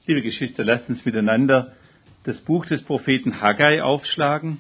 Liebe Geschwister, lasst uns miteinander das Buch des Propheten Haggai aufschlagen.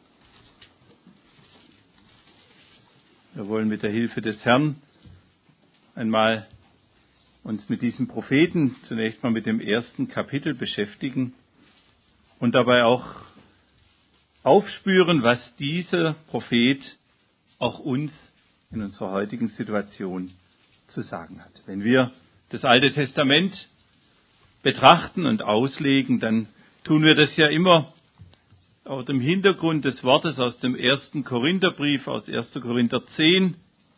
Wir wollen mit der Hilfe des Herrn einmal uns mit diesem Propheten zunächst mal mit dem ersten Kapitel beschäftigen und dabei auch aufspüren, was dieser Prophet auch uns in unserer heutigen Situation zu sagen hat. Wenn wir das Alte Testament betrachten und auslegen, dann tun wir das ja immer auf dem Hintergrund des Wortes aus dem 1. Korintherbrief, aus 1. Korinther 10,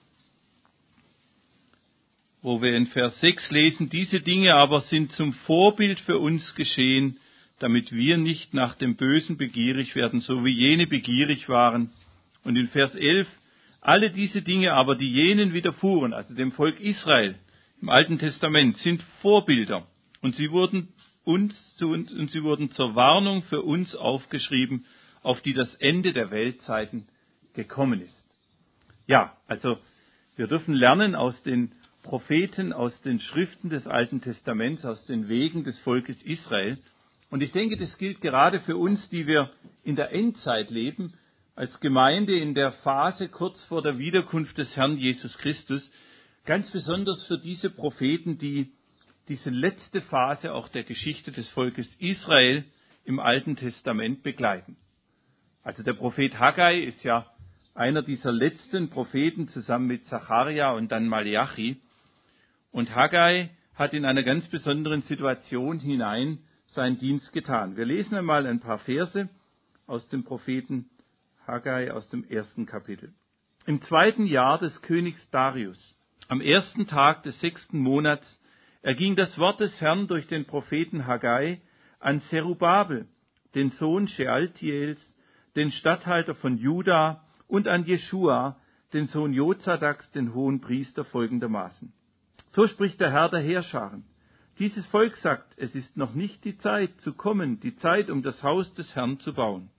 wo wir in Vers 6 lesen, diese Dinge aber sind zum Vorbild für uns geschehen, damit wir nicht nach dem Bösen begierig werden, so wie jene begierig waren. Und in Vers 11, alle diese Dinge aber, die jenen widerfuhren, also dem Volk Israel im Alten Testament, sind Vorbilder. Und sie wurden zur Warnung für uns aufgeschrieben, auf die das Ende der Weltzeiten gekommen ist. Ja, also wir dürfen lernen aus den Propheten, aus den Schriften des Alten Testaments, aus den Wegen des Volkes Israel. Und ich denke, das gilt gerade für uns, die wir in der Endzeit leben, als Gemeinde in der Phase kurz vor der Wiederkunft des Herrn Jesus Christus, ganz besonders für diese Propheten, die diese letzte Phase auch der Geschichte des Volkes Israel im Alten Testament begleiten. Also der Prophet Haggai ist ja einer dieser letzten Propheten zusammen mit Zacharia und dann Malachi. Und Haggai hat in einer ganz besonderen Situation hinein seinen Dienst getan. Wir lesen einmal ein paar Verse aus dem Propheten Haggai aus dem 1. Kapitel. Im 2. Jahr des Königs Darius, am 1. Tag des 6. Monats, erging das Wort des Herrn durch den Propheten Haggai an Zerubabel, den Sohn Shealtiels, den Statthalter von Juda, und an Jeschua, den Sohn Jozadaks, den hohen Priester, folgendermaßen. So spricht der Herr der Heerscharen. Dieses Volk sagt, es ist noch nicht die Zeit zu kommen, die Zeit, um das Haus des Herrn zu bauen.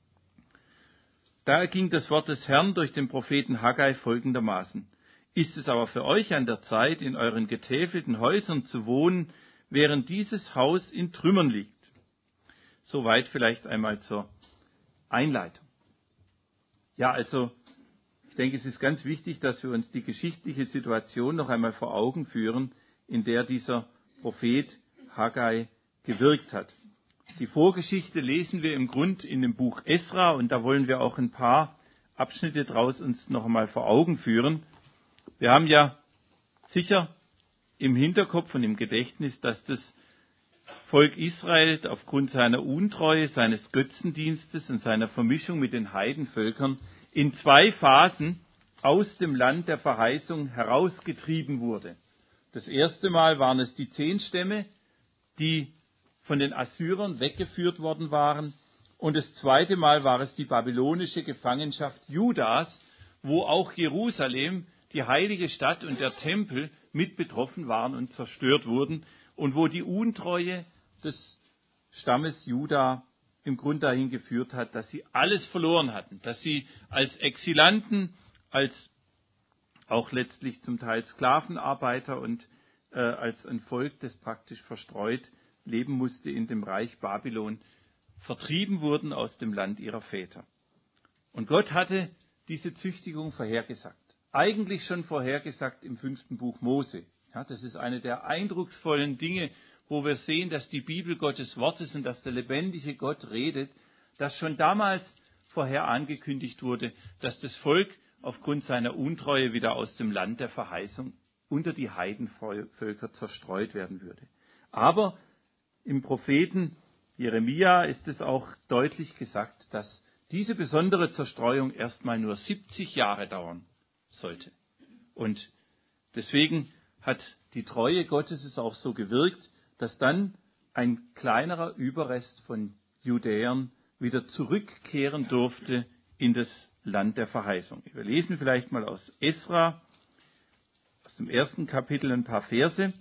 Da erging das Wort des Herrn durch den Propheten Haggai folgendermaßen. Ist es aber für euch an der Zeit, in euren getäfelten Häusern zu wohnen, während dieses Haus in Trümmern liegt? Soweit vielleicht einmal zur Einleitung. Ja, also ich denke, es ist ganz wichtig, dass wir uns die geschichtliche Situation noch einmal vor Augen führen, in der dieser Prophet Haggai gewirkt hat. Die Vorgeschichte lesen wir im Grund in dem Buch Esra und da wollen wir auch ein paar Abschnitte daraus uns noch einmal vor Augen führen. Wir haben ja sicher im Hinterkopf und im Gedächtnis, dass das Volk Israel aufgrund seiner Untreue, seines Götzendienstes und seiner Vermischung mit den Heidenvölkern in 2 Phasen aus dem Land der Verheißung herausgetrieben wurde. Das erste Mal waren es die 10 Stämme, die von den Assyrern weggeführt worden waren. Und das zweite Mal war es die babylonische Gefangenschaft Judas, wo auch Jerusalem, die heilige Stadt und der Tempel mit betroffen waren und zerstört wurden und wo die Untreue des Stammes Juda im Grund dahin geführt hat, dass sie alles verloren hatten, dass sie als Exilanten, als auch letztlich zum Teil Sklavenarbeiter und als ein Volk, das praktisch verstreut leben musste in dem Reich Babylon, vertrieben wurden aus dem Land ihrer Väter. Und Gott hatte diese Züchtigung vorhergesagt. Eigentlich schon vorhergesagt im 5. Buch Mose. Ja, das ist eine der eindrucksvollen Dinge, wo wir sehen, dass die Bibel Gottes Wort ist und dass der lebendige Gott redet, dass schon damals vorher angekündigt wurde, dass das Volk aufgrund seiner Untreue wieder aus dem Land der Verheißung unter die Heidenvölker zerstreut werden würde. Aber im Propheten Jeremia ist es auch deutlich gesagt, dass diese besondere Zerstreuung erstmal nur 70 Jahre dauern sollte. Und deswegen hat die Treue Gottes es auch so gewirkt, dass dann ein kleinerer Überrest von Judäern wieder zurückkehren durfte in das Land der Verheißung. Wir lesen vielleicht mal aus Esra, aus dem 1. Kapitel ein paar Verse.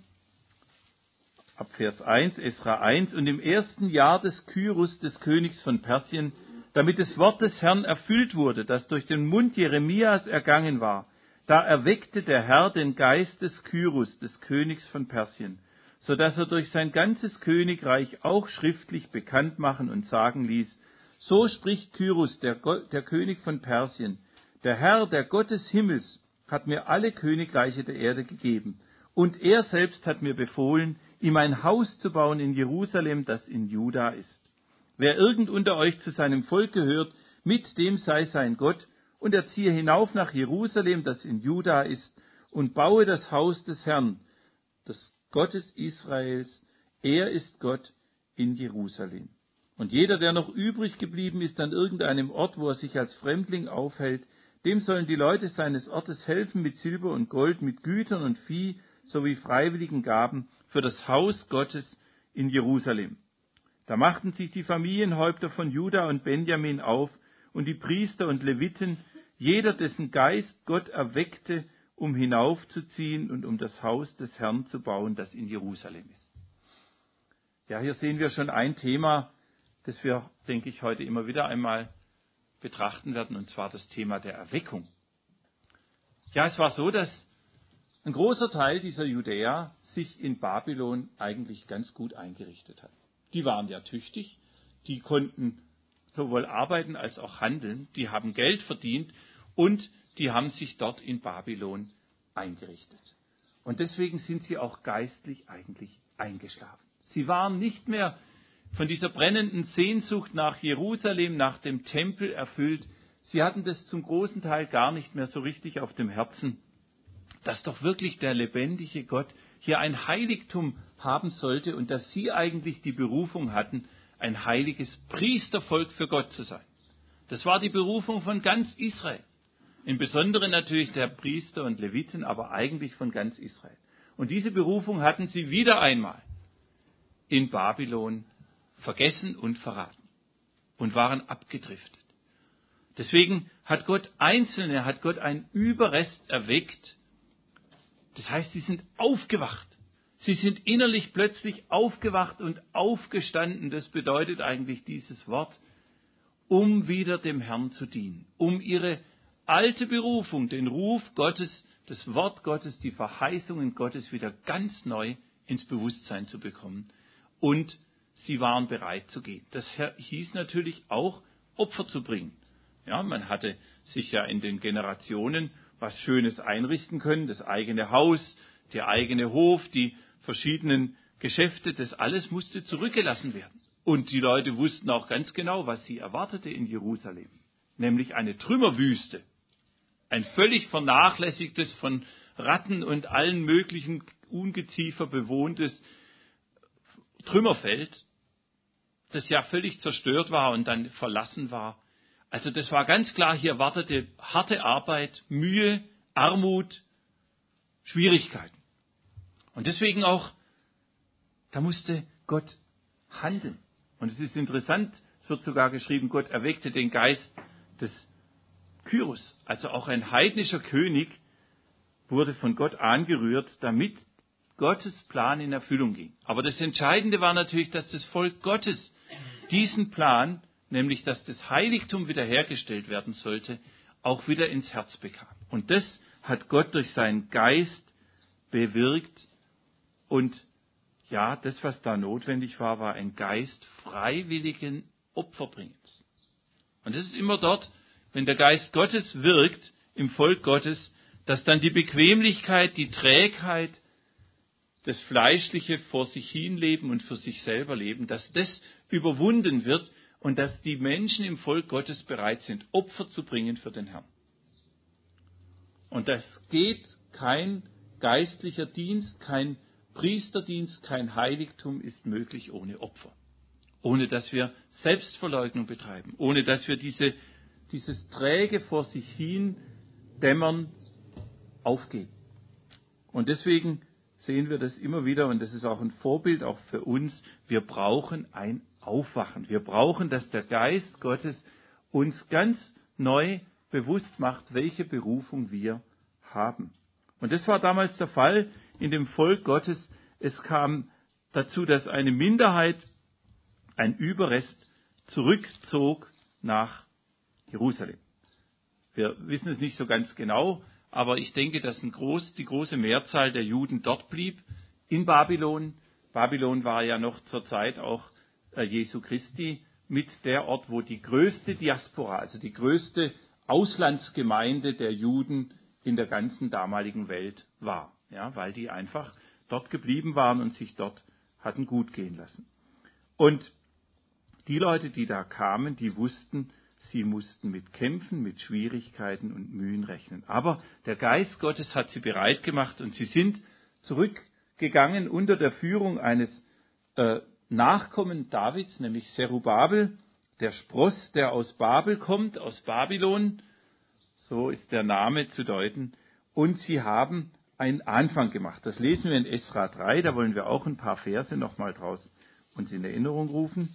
Ab Vers 1, Esra 1. Und im 1. Jahr des Kyrus, des Königs von Persien, damit das Wort des Herrn erfüllt wurde, das durch den Mund Jeremias ergangen war, da erweckte der Herr den Geist des Kyrus, des Königs von Persien, so dass er durch sein ganzes Königreich auch schriftlich bekannt machen und sagen ließ: So spricht Kyros, der König von Persien: Der Herr, der Gott des Himmels, hat mir alle Königreiche der Erde gegeben, und er selbst hat mir befohlen, ihm ein Haus zu bauen in Jerusalem, das in Juda ist. Wer irgend unter euch zu seinem Volk gehört, mit dem sei sein Gott, und er ziehe hinauf nach Jerusalem, das in Juda ist, und baue das Haus des Herrn, des Gottes Israels. Er ist Gott in Jerusalem. Und jeder, der noch übrig geblieben ist an irgendeinem Ort, wo er sich als Fremdling aufhält, dem sollen die Leute seines Ortes helfen mit Silber und Gold, mit Gütern und Vieh sowie freiwilligen Gaben für das Haus Gottes in Jerusalem. Da machten sich die Familienhäupter von Juda und Benjamin auf und die Priester und Leviten, jeder, dessen Geist Gott erweckte, um hinaufzuziehen und um das Haus des Herrn zu bauen, das in Jerusalem ist. Ja, hier sehen wir schon ein Thema, das wir, denke ich, heute immer wieder einmal betrachten werden, und zwar das Thema der Erweckung. Ja, es war so, dass ein großer Teil dieser Judäer sich in Babylon eigentlich ganz gut eingerichtet hat. Die waren ja tüchtig, die konnten sowohl arbeiten als auch handeln, die haben Geld verdient und die haben sich dort in Babylon eingerichtet. Und deswegen sind sie auch geistlich eigentlich eingeschlafen. Sie waren nicht mehr von dieser brennenden Sehnsucht nach Jerusalem, nach dem Tempel erfüllt. Sie hatten das zum großen Teil gar nicht mehr so richtig auf dem Herzen, dass doch wirklich der lebendige Gott hier ein Heiligtum haben sollte und dass sie eigentlich die Berufung hatten, ein heiliges Priestervolk für Gott zu sein. Das war die Berufung von ganz Israel. Im Besonderen natürlich der Priester und Leviten, aber eigentlich von ganz Israel. Und diese Berufung hatten sie wieder einmal in Babylon vergessen und verraten und waren abgedriftet. Deswegen hat Gott Einzelne, hat Gott einen Überrest erweckt. Das heißt, sie sind aufgewacht. Sie sind innerlich plötzlich aufgewacht und aufgestanden. Das bedeutet eigentlich dieses Wort, um wieder dem Herrn zu dienen, um ihre alte Berufung, den Ruf Gottes, das Wort Gottes, die Verheißungen Gottes wieder ganz neu ins Bewusstsein zu bekommen. Und sie waren bereit zu gehen. Das hieß natürlich auch, Opfer zu bringen. Ja, man hatte sich ja in den Generationen was Schönes einrichten können, das eigene Haus, der eigene Hof, die verschiedenen Geschäfte, das alles musste zurückgelassen werden. Und die Leute wussten auch ganz genau, was sie erwartete in Jerusalem, nämlich eine Trümmerwüste, ein völlig vernachlässigtes, von Ratten und allen möglichen Ungeziefer bewohntes Trümmerfeld, das ja völlig zerstört war und dann verlassen war. Also das war ganz klar, hier wartete harte Arbeit, Mühe, Armut, Schwierigkeiten. Und deswegen auch, da musste Gott handeln. Und es ist interessant, es wird sogar geschrieben, Gott erweckte den Geist des Kyros, also auch ein heidnischer König, wurde von Gott angerührt, damit Gottes Plan in Erfüllung ging. Aber das Entscheidende war natürlich, dass das Volk Gottes diesen Plan, nämlich dass das Heiligtum wiederhergestellt werden sollte, auch wieder ins Herz bekam. Und das hat Gott durch seinen Geist bewirkt. Und ja, das, was da notwendig war, war ein Geist freiwilligen Opferbringens. Und das ist immer dort, wenn der Geist Gottes wirkt im Volk Gottes, dass dann die Bequemlichkeit, die Trägheit, das fleischliche vor sich hinleben und für sich selber leben, dass das überwunden wird und dass die Menschen im Volk Gottes bereit sind, Opfer zu bringen für den Herrn. Und das geht kein geistlicher Dienst, kein Priesterdienst, kein Heiligtum ist möglich ohne Opfer. Ohne dass wir Selbstverleugnung betreiben, ohne dass wir dieses träge vor sich hin dämmern aufgeben. Und deswegen sehen wir das immer wieder, und das ist auch ein Vorbild auch für uns, wir brauchen ein Aufwachen. Wir brauchen, dass der Geist Gottes uns ganz neu bewusst macht, welche Berufung wir haben. Und das war damals der Fall in dem Volk Gottes. Es kam dazu, dass eine Minderheit, ein Überrest, zurückzog nach Jerusalem. Wir wissen es nicht so ganz genau, aber ich denke, dass die große Mehrzahl der Juden dort blieb, in Babylon. Babylon war ja noch zur Zeit auch Jesu Christi mit der Ort, wo die größte Diaspora, also die größte Auslandsgemeinde der Juden in der ganzen damaligen Welt war, ja, weil die einfach dort geblieben waren und sich dort hatten gut gehen lassen. Und die Leute, die da kamen, die wussten, sie mussten mit Kämpfen, mit Schwierigkeiten und Mühen rechnen. Aber der Geist Gottes hat sie bereit gemacht und sie sind zurückgegangen unter der Führung eines Nachkommen Davids, nämlich Zerubabel, der Spross, der aus Babel kommt, aus Babylon, so ist der Name zu deuten. Und sie haben einen Anfang gemacht. Das lesen wir in Esra 3, da wollen wir auch ein paar Verse nochmal draus uns in Erinnerung rufen.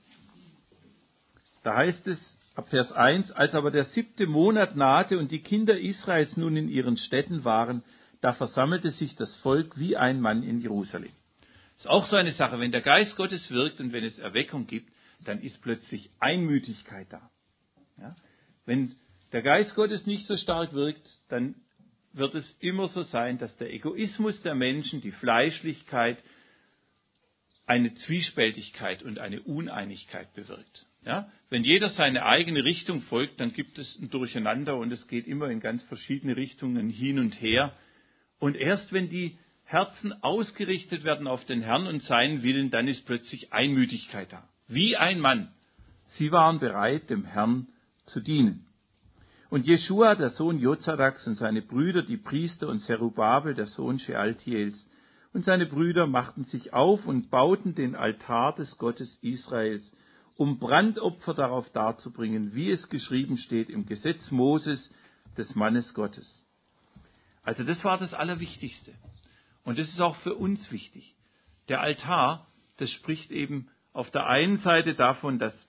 Da heißt es, ab Vers 1, als aber der 7. Monat nahte und die Kinder Israels nun in ihren Städten waren, da versammelte sich das Volk wie ein Mann in Jerusalem. Das ist auch so eine Sache, wenn der Geist Gottes wirkt und wenn es Erweckung gibt, dann ist plötzlich Einmütigkeit da. Ja? Wenn der Geist Gottes nicht so stark wirkt, dann wird es immer so sein, dass der Egoismus der Menschen, die Fleischlichkeit, eine Zwiespältigkeit und eine Uneinigkeit bewirkt. Ja? Wenn jeder seine eigene Richtung folgt, dann gibt es ein Durcheinander und es geht immer in ganz verschiedene Richtungen hin und her. Und erst wenn die Herzen ausgerichtet werden auf den Herrn und seinen Willen, dann ist plötzlich Einmütigkeit da. Wie ein Mann. Sie waren bereit, dem Herrn zu dienen. Und Jeschua, der Sohn Jozadaks, und seine Brüder, die Priester, und Zerubabel, der Sohn Shealtiels, und seine Brüder machten sich auf und bauten den Altar des Gottes Israels, um Brandopfer darauf darzubringen, wie es geschrieben steht im Gesetz Moses, des Mannes Gottes. Also das war das Allerwichtigste. Und das ist auch für uns wichtig. Der Altar, das spricht eben auf der einen Seite davon, dass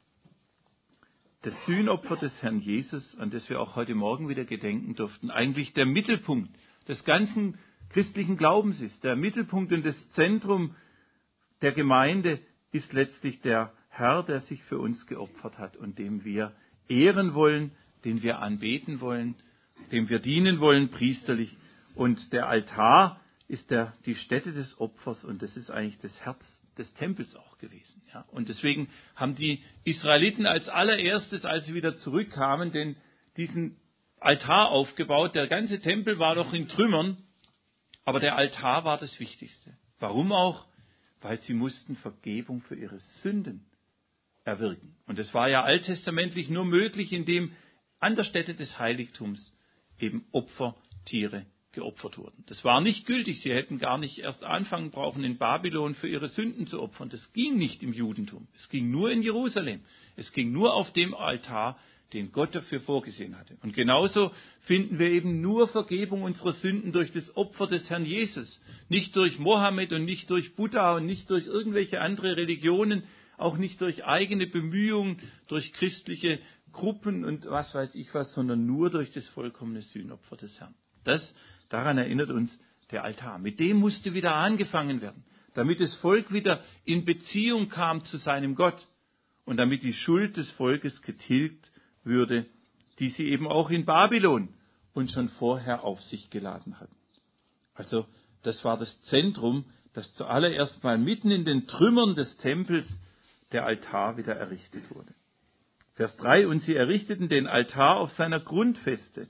das Sühnopfer des Herrn Jesus, an das wir auch heute Morgen wieder gedenken durften, eigentlich der Mittelpunkt des ganzen christlichen Glaubens ist. Der Mittelpunkt und das Zentrum der Gemeinde ist letztlich der Herr, der sich für uns geopfert hat und dem wir ehren wollen, den wir anbeten wollen, dem wir dienen wollen, priesterlich. Und der Altar ist die Stätte des Opfers und das ist eigentlich das Herz des Tempels auch gewesen. Ja. Und deswegen haben die Israeliten als allererstes, als sie wieder zurückkamen, diesen Altar aufgebaut. Der ganze Tempel war noch in Trümmern, aber der Altar war das Wichtigste. Warum auch? Weil sie mussten Vergebung für ihre Sünden erwirken. Und das war ja alttestamentlich nur möglich, indem an der Stätte des Heiligtums eben Opfertiere geopfert wurden. Das war nicht gültig. Sie hätten gar nicht erst anfangen brauchen, in Babylon für ihre Sünden zu opfern. Das ging nicht im Judentum. Es ging nur in Jerusalem. Es ging nur auf dem Altar, den Gott dafür vorgesehen hatte. Und genauso finden wir eben nur Vergebung unserer Sünden durch das Opfer des Herrn Jesus. Nicht durch Mohammed und nicht durch Buddha und nicht durch irgendwelche andere Religionen, auch nicht durch eigene Bemühungen, durch christliche Gruppen und was weiß ich was, sondern nur durch das vollkommene Sühnopfer des Herrn. Daran erinnert uns der Altar. Mit dem musste wieder angefangen werden, damit das Volk wieder in Beziehung kam zu seinem Gott und damit die Schuld des Volkes getilgt würde, die sie eben auch in Babylon und schon vorher auf sich geladen hatten. Also das war das Zentrum, dass zuallererst mal mitten in den Trümmern des Tempels der Altar wieder errichtet wurde. Vers 3, und sie errichteten den Altar auf seiner Grundfeste.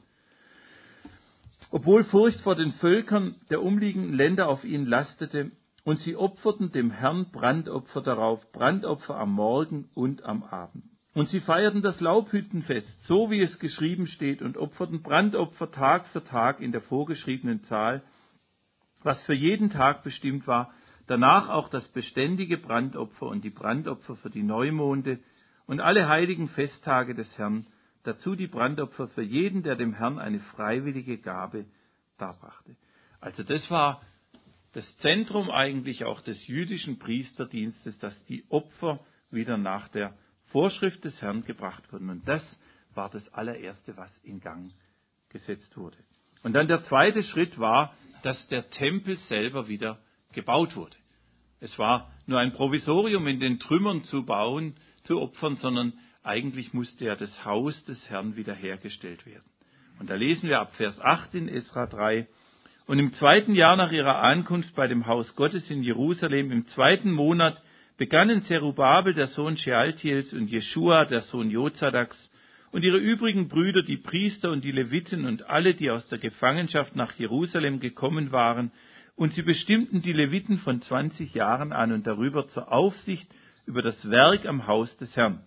Obwohl Furcht vor den Völkern der umliegenden Länder auf ihnen lastete, und sie opferten dem Herrn Brandopfer darauf, Brandopfer am Morgen und am Abend. Und sie feierten das Laubhüttenfest, so wie es geschrieben steht, und opferten Brandopfer Tag für Tag in der vorgeschriebenen Zahl, was für jeden Tag bestimmt war, danach auch das beständige Brandopfer und die Brandopfer für die Neumonde und alle heiligen Festtage des Herrn, dazu die Brandopfer für jeden, der dem Herrn eine freiwillige Gabe darbrachte. Also das war das Zentrum eigentlich auch des jüdischen Priesterdienstes, dass die Opfer wieder nach der Vorschrift des Herrn gebracht wurden. Und das war das allererste, was in Gang gesetzt wurde. Und dann der zweite Schritt war, dass der Tempel selber wieder gebaut wurde. Es war nur ein Provisorium, in den Trümmern zu bauen, zu opfern, sondern eigentlich musste ja das Haus des Herrn wiederhergestellt werden. Und da lesen wir ab Vers 8 in Esra 3, Und im 2. Jahr nach ihrer Ankunft bei dem Haus Gottes in Jerusalem, im 2. Monat, begannen Zerubabel, der Sohn Shealtiels, und Jeschua, der Sohn Jozadaks, und ihre übrigen Brüder, die Priester und die Leviten und alle, die aus der Gefangenschaft nach Jerusalem gekommen waren, und sie bestimmten die Leviten von 20 Jahren an und darüber zur Aufsicht über das Werk am Haus des Herrn.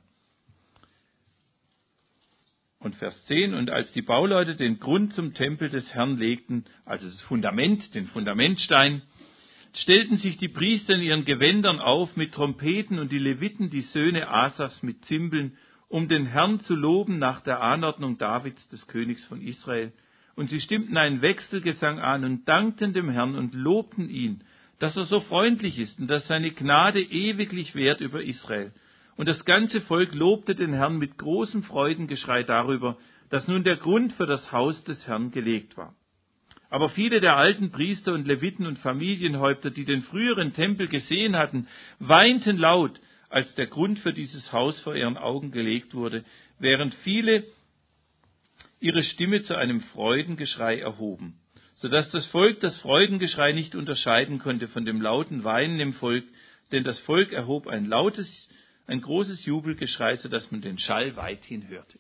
Und Vers 10, und als die Bauleute den Grund zum Tempel des Herrn legten, also das Fundament, den Fundamentstein, stellten sich die Priester in ihren Gewändern auf mit Trompeten und die Leviten, die Söhne Asafs, mit Zimbeln, um den Herrn zu loben nach der Anordnung Davids, des Königs von Israel. Und sie stimmten einen Wechselgesang an und dankten dem Herrn und lobten ihn, dass er so freundlich ist und dass seine Gnade ewiglich währt über Israel. Und das ganze Volk lobte den Herrn mit großem Freudengeschrei darüber, dass nun der Grund für das Haus des Herrn gelegt war. Aber viele der alten Priester und Leviten und Familienhäupter, die den früheren Tempel gesehen hatten, weinten laut, als der Grund für dieses Haus vor ihren Augen gelegt wurde, während viele ihre Stimme zu einem Freudengeschrei erhoben, sodass das Volk das Freudengeschrei nicht unterscheiden konnte von dem lauten Weinen im Volk, denn das Volk erhob ein großes Jubelgeschrei, sodass man den Schall weithin hörte.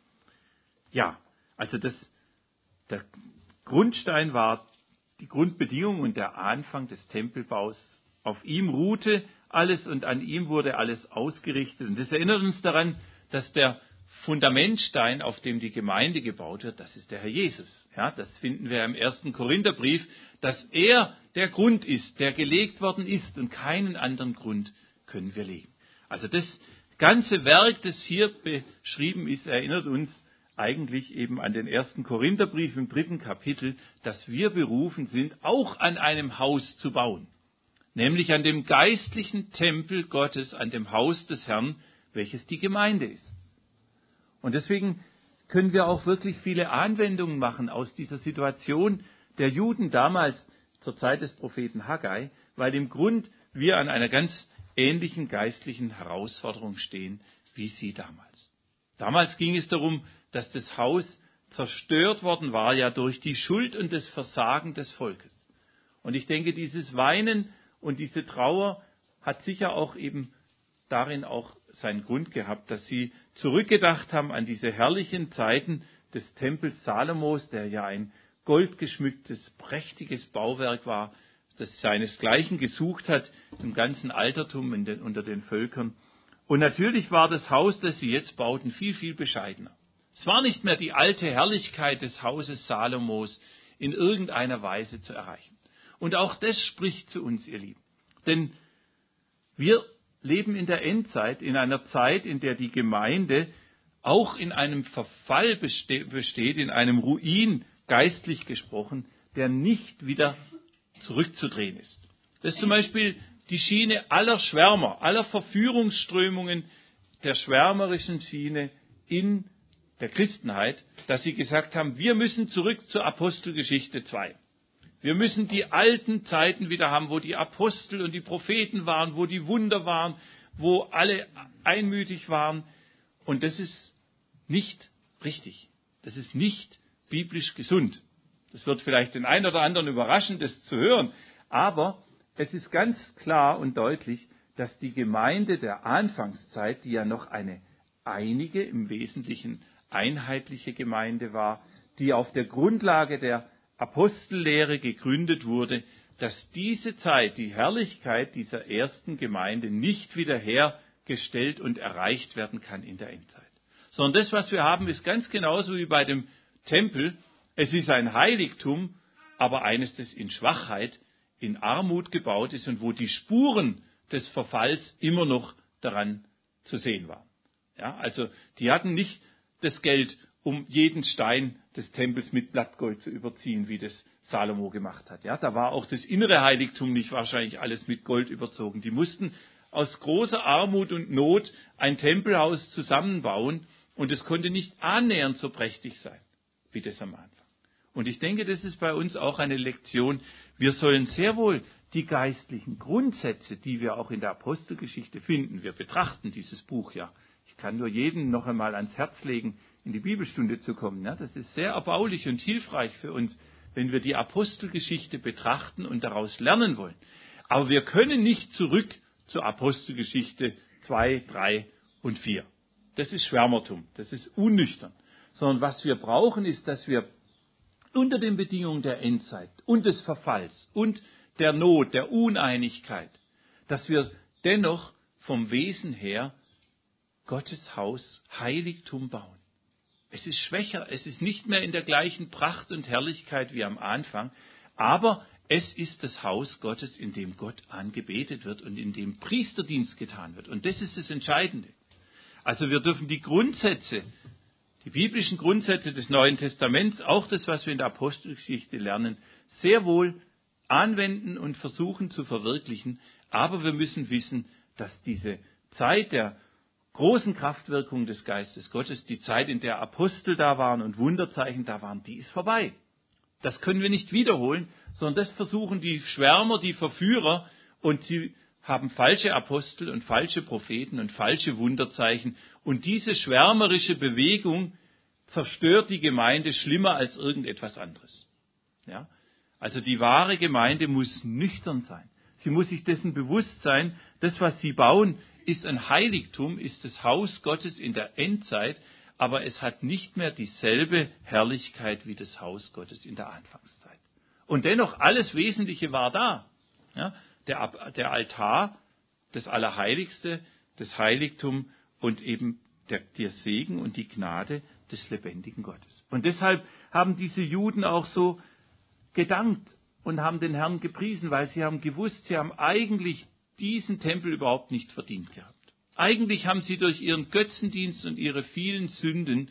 Ja, also der Grundstein war die Grundbedingung und der Anfang des Tempelbaus. Auf ihm ruhte alles und an ihm wurde alles ausgerichtet. Und das erinnert uns daran, dass der Fundamentstein, auf dem die Gemeinde gebaut wird, das ist der Herr Jesus. Ja, das finden wir im 1. Korintherbrief, dass er der Grund ist, der gelegt worden ist und keinen anderen Grund können wir legen. Also das ganze Werk, das hier beschrieben ist, erinnert uns eigentlich eben an den 1. Korintherbrief im 3. Kapitel, dass wir berufen sind, auch an einem Haus zu bauen. Nämlich an dem geistlichen Tempel Gottes, an dem Haus des Herrn, welches die Gemeinde ist. Und deswegen können wir auch wirklich viele Anwendungen machen aus dieser Situation der Juden damals zur Zeit des Propheten Haggai, weil im Grund wir an einer ganz ähnlichen geistlichen Herausforderung stehen, wie sie damals. Damals ging es darum, dass das Haus zerstört worden war, ja durch die Schuld und das Versagen des Volkes. Und ich denke, dieses Weinen und diese Trauer hat sicher auch eben darin auch seinen Grund gehabt, dass sie zurückgedacht haben an diese herrlichen Zeiten des Tempels Salomos, der ja ein goldgeschmücktes, prächtiges Bauwerk war, das seinesgleichen gesucht hat im ganzen Altertum unter den Völkern. Und natürlich war das Haus, das sie jetzt bauten, viel, viel bescheidener. Es war nicht mehr die alte Herrlichkeit des Hauses Salomos in irgendeiner Weise zu erreichen. Und auch das spricht zu uns, ihr Lieben. Denn wir leben in der Endzeit, in einer Zeit, in der die Gemeinde auch in einem Verfall besteht, in einem Ruin, geistlich gesprochen, der nicht wieder zurückzudrehen ist. Das ist zum Beispiel die Schiene aller Schwärmer, aller Verführungsströmungen der schwärmerischen Schiene in der Christenheit, dass sie gesagt haben, wir müssen zurück zur Apostelgeschichte 2. Wir müssen die alten Zeiten wieder haben, wo die Apostel und die Propheten waren, wo die Wunder waren, wo alle einmütig waren. Und das ist nicht richtig. Das ist nicht biblisch gesund. Das wird vielleicht den einen oder anderen überraschen, das zu hören. Aber es ist ganz klar und deutlich, dass die Gemeinde der Anfangszeit, die ja noch eine einige, im Wesentlichen einheitliche Gemeinde war, die auf der Grundlage der Apostellehre gegründet wurde, dass diese Zeit, die Herrlichkeit dieser ersten Gemeinde nicht wiederhergestellt und erreicht werden kann in der Endzeit. Sondern das, was wir haben, ist ganz genauso wie bei dem Tempel. Es ist ein Heiligtum, aber eines, das in Schwachheit, in Armut gebaut ist und wo die Spuren des Verfalls immer noch daran zu sehen waren. Ja, also die hatten nicht das Geld, um jeden Stein des Tempels mit Blattgold zu überziehen, wie das Salomo gemacht hat. Ja, da war auch das innere Heiligtum nicht wahrscheinlich alles mit Gold überzogen. Die mussten aus großer Armut und Not ein Tempelhaus zusammenbauen und es konnte nicht annähernd so prächtig sein, wie das am Anfang. Und ich denke, das ist bei uns auch eine Lektion. Wir sollen sehr wohl die geistlichen Grundsätze, die wir auch in der Apostelgeschichte finden, wir betrachten dieses Buch ja. Ich kann nur jedem noch einmal ans Herz legen, in die Bibelstunde zu kommen. Ja, das ist sehr erbaulich und hilfreich für uns. wenn wir die Apostelgeschichte betrachten und daraus lernen wollen. Aber wir können nicht zurück zur Apostelgeschichte 2, 3 und 4. Das ist Schwärmertum, das ist unnüchtern. Sondern was wir brauchen, ist, dass wir unter den Bedingungen der Endzeit und des Verfalls und der Not, der Uneinigkeit, dass wir dennoch vom Wesen her Gottes Haus, Heiligtum bauen. Es ist schwächer, es ist nicht mehr in der gleichen Pracht und Herrlichkeit wie am Anfang, aber es ist das Haus Gottes, in dem Gott angebetet wird und in dem Priesterdienst getan wird. Und das ist das Entscheidende. Also wir dürfen die Grundsätze, die biblischen Grundsätze des Neuen Testaments, auch das, was wir in der Apostelgeschichte lernen, sehr wohl anwenden und versuchen zu verwirklichen. Aber wir müssen wissen, dass diese Zeit der großen Kraftwirkung des Geistes Gottes, die Zeit, in der Apostel da waren und Wunderzeichen da waren, die ist vorbei. Das können wir nicht wiederholen, sondern das versuchen die Schwärmer, die Verführer, und sie haben falsche Apostel und falsche Propheten und falsche Wunderzeichen. Und diese schwärmerische Bewegung zerstört die Gemeinde schlimmer als irgendetwas anderes. Ja? Also die wahre Gemeinde muss nüchtern sein. Sie muss sich dessen bewusst sein, das, was sie bauen, ist ein Heiligtum, ist das Haus Gottes in der Endzeit, aber es hat nicht mehr dieselbe Herrlichkeit wie das Haus Gottes in der Anfangszeit. Und dennoch, alles Wesentliche war da. Ja? Der Altar, das Allerheiligste, das Heiligtum und eben der Segen und die Gnade des lebendigen Gottes. Und deshalb haben diese Juden auch so gedankt und haben den Herrn gepriesen, weil sie haben gewusst, sie haben eigentlich diesen Tempel überhaupt nicht verdient gehabt. Eigentlich haben sie durch ihren Götzendienst und ihre vielen Sünden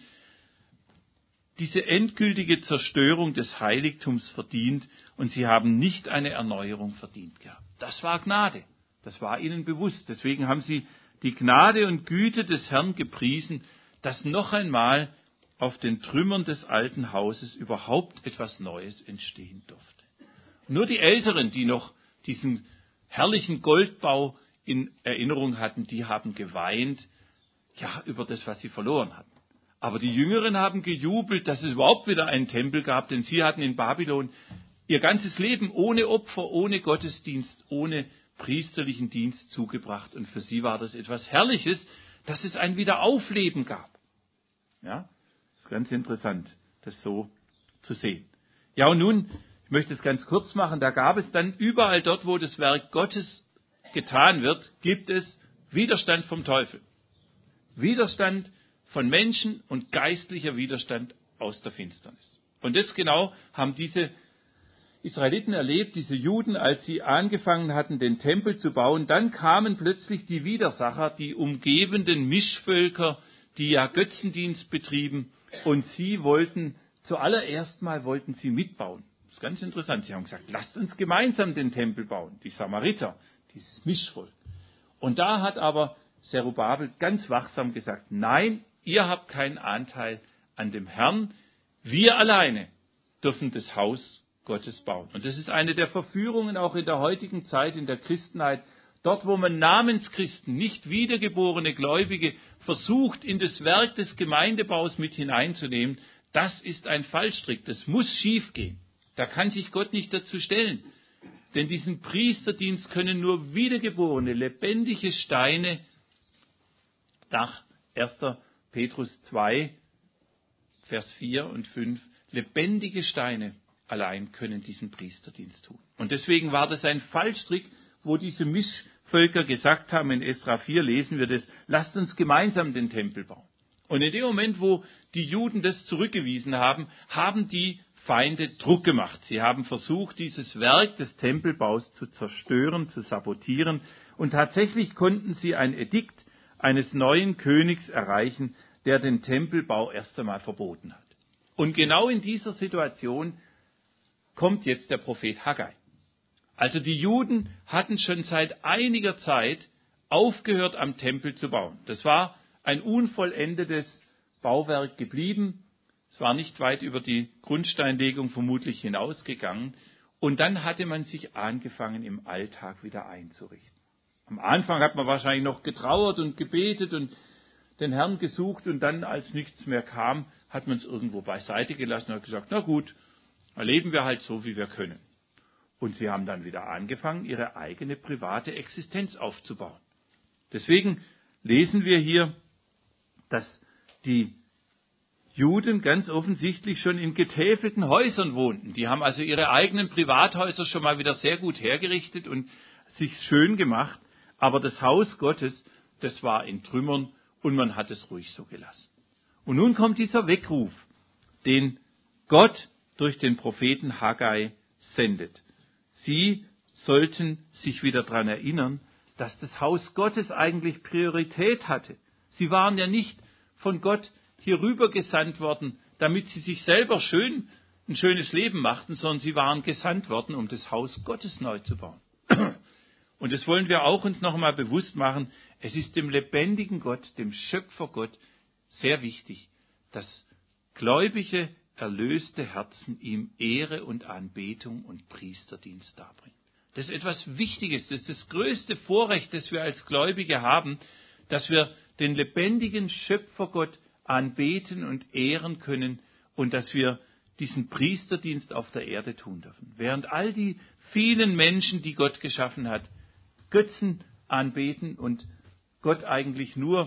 diese endgültige Zerstörung des Heiligtums verdient und sie haben nicht eine Erneuerung verdient gehabt. Das war Gnade, das war ihnen bewusst. Deswegen haben sie die Gnade und Güte des Herrn gepriesen, dass noch einmal auf den Trümmern des alten Hauses überhaupt etwas Neues entstehen durfte. Nur die Älteren, die noch diesen herrlichen Goldbau in Erinnerung hatten, die haben geweint, ja, über das, was sie verloren hatten. Aber die Jüngeren haben gejubelt, dass es überhaupt wieder einen Tempel gab, denn sie hatten in Babylon ihr ganzes Leben ohne Opfer, ohne Gottesdienst, ohne priesterlichen Dienst zugebracht. Und für sie war das etwas Herrliches, dass es ein Wiederaufleben gab. Ja, ganz interessant, das so zu sehen. Ja, und nun, ich möchte es ganz kurz machen, da gab es dann überall dort, wo das Werk Gottes getan wird, gibt es Widerstand vom Teufel. Widerstand von Menschen und geistlicher Widerstand aus der Finsternis. Und das genau haben diese Israeliten erlebt, diese Juden, als sie angefangen hatten, den Tempel zu bauen. Dann kamen plötzlich die Widersacher, die umgebenden Mischvölker, die ja Götzendienst betrieben. Und sie wollten, zuallererst mal wollten sie mitbauen. Das ist ganz interessant. Sie haben gesagt, lasst uns gemeinsam den Tempel bauen. Die Samariter, dieses Mischvolk. Und da hat aber Zerubabel ganz wachsam gesagt, nein, ihr habt keinen Anteil an dem Herrn. Wir alleine dürfen das Haus Gottes bauen. Und das ist eine der Verführungen auch in der heutigen Zeit, in der Christenheit. Dort, wo man Namenschristen, nicht wiedergeborene Gläubige, versucht, in das Werk des Gemeindebaus mit hineinzunehmen, das ist ein Fallstrick. Das muss schiefgehen. Da kann sich Gott nicht dazu stellen. Denn diesen Priesterdienst können nur wiedergeborene, lebendige Steine nach 1. Petrus 2, Vers 4 und 5, lebendige Steine allein können diesen Priesterdienst tun. Und deswegen war das ein Fallstrick, wo diese Mischvölker gesagt haben, in Esra 4 lesen wir das, lasst uns gemeinsam den Tempel bauen. Und in dem Moment, wo die Juden das zurückgewiesen haben, haben die Feinde Druck gemacht. Sie haben versucht, dieses Werk des Tempelbaus zu zerstören, zu sabotieren. Und tatsächlich konnten sie ein Edikt eines neuen Königs erreichen, der den Tempelbau erst einmal verboten hat. Und genau in dieser Situation kommt jetzt der Prophet Haggai. Also die Juden hatten schon seit einiger Zeit aufgehört, am Tempel zu bauen. Das war ein unvollendetes Bauwerk geblieben. Es war nicht weit über die Grundsteinlegung vermutlich hinausgegangen. Und dann hatte man sich angefangen, im Alltag wieder einzurichten. Am Anfang hat man wahrscheinlich noch getrauert und gebetet und den Herrn gesucht. Und dann, als nichts mehr kam, hat man es irgendwo beiseite gelassen und hat gesagt, na gut, Da leben wir halt so, wie wir können. Und sie haben dann wieder angefangen, ihre eigene private Existenz aufzubauen. Deswegen lesen wir hier, dass die Juden ganz offensichtlich schon in getäfelten Häusern wohnten. Die haben also ihre eigenen Privathäuser schon mal wieder sehr gut hergerichtet und sich schön gemacht. Aber das Haus Gottes, das war in Trümmern und man hat es ruhig so gelassen. Und nun kommt dieser Weckruf, den Gott durch den Propheten Haggai sendet. Sie sollten sich wieder daran erinnern, dass das Haus Gottes eigentlich Priorität hatte. Sie waren ja nicht von Gott hier rüber gesandt worden, damit sie sich selber ein schönes Leben machten, sondern sie waren gesandt worden, um das Haus Gottes neu zu bauen. Und das wollen wir auch uns noch einmal bewusst machen. Es ist dem lebendigen Gott, dem Schöpfergott, sehr wichtig, dass gläubige, erlöste Herzen ihm Ehre und Anbetung und Priesterdienst darbringen. Das ist etwas Wichtiges, das ist das größte Vorrecht, das wir als Gläubige haben, dass wir den lebendigen Schöpfergott anbeten und ehren können und dass wir diesen Priesterdienst auf der Erde tun dürfen. Während all die vielen Menschen, die Gott geschaffen hat, Götzen anbeten und Gott eigentlich nur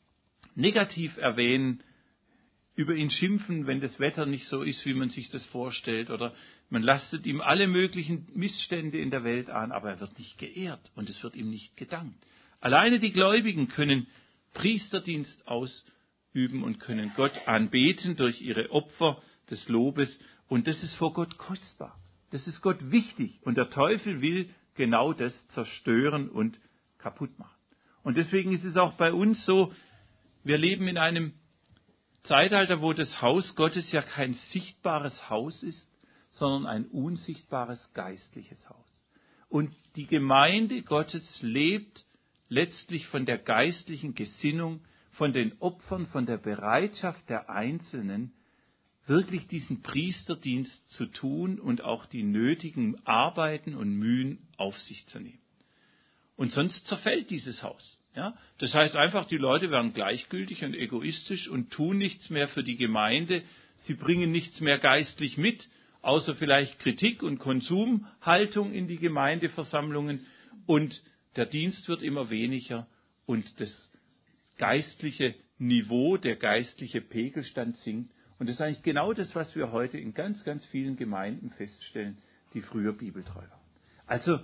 negativ erwähnen, über ihn schimpfen, wenn das Wetter nicht so ist, wie man sich das vorstellt, oder man lastet ihm alle möglichen Missstände in der Welt an, aber er wird nicht geehrt und es wird ihm nicht gedankt. Alleine die Gläubigen können Priesterdienst ausüben und können Gott anbeten durch ihre Opfer des Lobes und das ist vor Gott kostbar. Das ist Gott wichtig und der Teufel will genau das zerstören und kaputt machen. Und deswegen ist es auch bei uns so, wir leben in einem Zeitalter, wo das Haus Gottes ja kein sichtbares Haus ist, sondern ein unsichtbares geistliches Haus. Und die Gemeinde Gottes lebt letztlich von der geistlichen Gesinnung, von den Opfern, von der Bereitschaft der Einzelnen, wirklich diesen Priesterdienst zu tun und auch die nötigen Arbeiten und Mühen auf sich zu nehmen. Und sonst zerfällt dieses Haus. Ja, das heißt einfach, die Leute werden gleichgültig und egoistisch und tun nichts mehr für die Gemeinde. Sie bringen nichts mehr geistlich mit, außer vielleicht Kritik und Konsumhaltung in die Gemeindeversammlungen. Und der Dienst wird immer weniger und das geistliche Niveau, der geistliche Pegelstand sinkt. Und das ist eigentlich genau das, was wir heute in ganz, ganz vielen Gemeinden feststellen, die früher bibeltreu waren. Also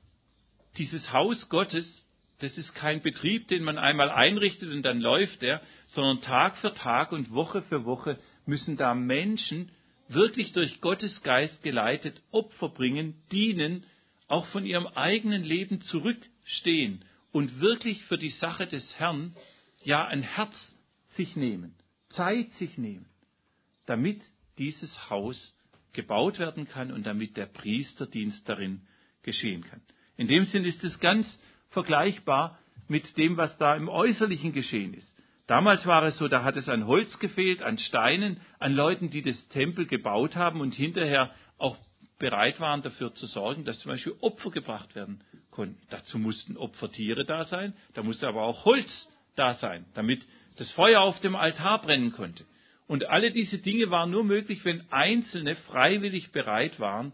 dieses Haus Gottes, das ist kein Betrieb, den man einmal einrichtet und dann läuft er, sondern Tag für Tag und Woche für Woche müssen da Menschen wirklich durch Gottes Geist geleitet Opfer bringen, dienen, auch von ihrem eigenen Leben zurückstehen und wirklich für die Sache des Herrn ja ein Herz sich nehmen, Zeit sich nehmen, damit dieses Haus gebaut werden kann und damit der Priesterdienst darin geschehen kann. In dem Sinn ist es ganz vergleichbar mit dem, was da im Äußerlichen geschehen ist. Damals war es so, da hat es an Holz gefehlt, an Steinen, an Leuten, die das Tempel gebaut haben und hinterher auch bereit waren, dafür zu sorgen, dass zum Beispiel Opfer gebracht werden konnten. Dazu mussten Opfertiere da sein, da musste aber auch Holz da sein, damit das Feuer auf dem Altar brennen konnte. Und alle diese Dinge waren nur möglich, wenn Einzelne freiwillig bereit waren,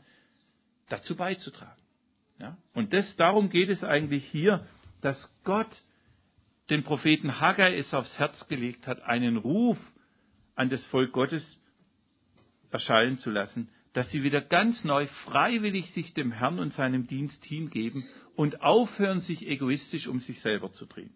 dazu beizutragen. Ja? Und darum geht es eigentlich hier, dass Gott den Propheten Haggai es aufs Herz gelegt hat, einen Ruf an das Volk Gottes erschallen zu lassen, dass sie wieder ganz neu freiwillig sich dem Herrn und seinem Dienst hingeben und aufhören, sich egoistisch um sich selber zu drehen.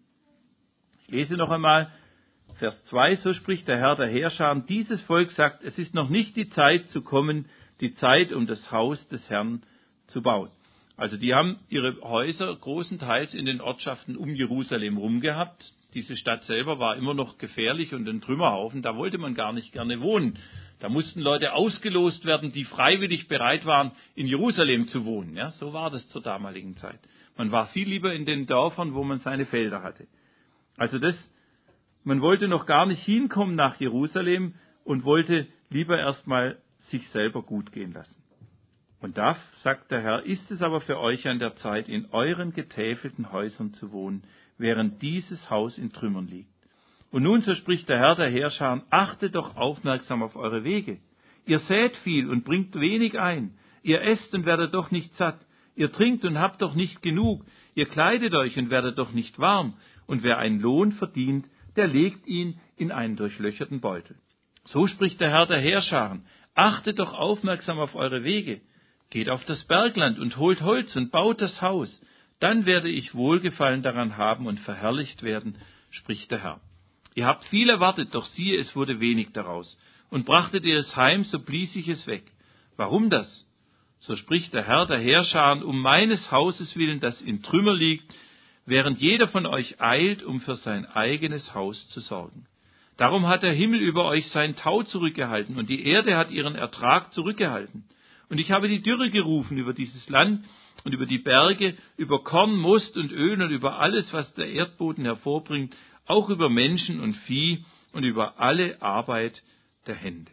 Ich lese noch einmal Vers 2, so spricht der Herr der Heerscharen, dieses Volk sagt, es ist noch nicht die Zeit zu kommen, die Zeit, um das Haus des Herrn zu bauen. Also die haben ihre Häuser großenteils in den Ortschaften um Jerusalem rum gehabt. Diese Stadt selber war immer noch gefährlich und ein Trümmerhaufen, da wollte man gar nicht gerne wohnen. Da mussten Leute ausgelost werden, die freiwillig bereit waren, in Jerusalem zu wohnen. Ja, so war das zur damaligen Zeit. Man war viel lieber in den Dörfern, wo man seine Felder hatte. Also man wollte noch gar nicht hinkommen nach Jerusalem und wollte lieber erstmal sich selber gut gehen lassen. Und da, sagt der Herr, ist es aber für euch an der Zeit, in euren getäfelten Häusern zu wohnen, während dieses Haus in Trümmern liegt. Und nun, so spricht der Herr der Heerscharen, achtet doch aufmerksam auf eure Wege. Ihr sät viel und bringt wenig ein. Ihr esst und werdet doch nicht satt. Ihr trinkt und habt doch nicht genug. Ihr kleidet euch und werdet doch nicht warm. Und wer einen Lohn verdient, der legt ihn in einen durchlöcherten Beutel. So spricht der Herr der Heerscharen. Achtet doch aufmerksam auf eure Wege. Geht auf das Bergland und holt Holz und baut das Haus. Dann werde ich Wohlgefallen daran haben und verherrlicht werden, spricht der Herr. Ihr habt viel erwartet, doch siehe, es wurde wenig daraus. Und brachtet ihr es heim, so blies ich es weg. Warum das? So spricht der Herr der Heerscharen, um meines Hauses willen, das in Trümmer liegt, während jeder von euch eilt, um für sein eigenes Haus zu sorgen. Darum hat der Himmel über euch sein Tau zurückgehalten und die Erde hat ihren Ertrag zurückgehalten. Und ich habe die Dürre gerufen über dieses Land und über die Berge, über Korn, Most und Öl und über alles, was der Erdboden hervorbringt, auch über Menschen und Vieh und über alle Arbeit der Hände.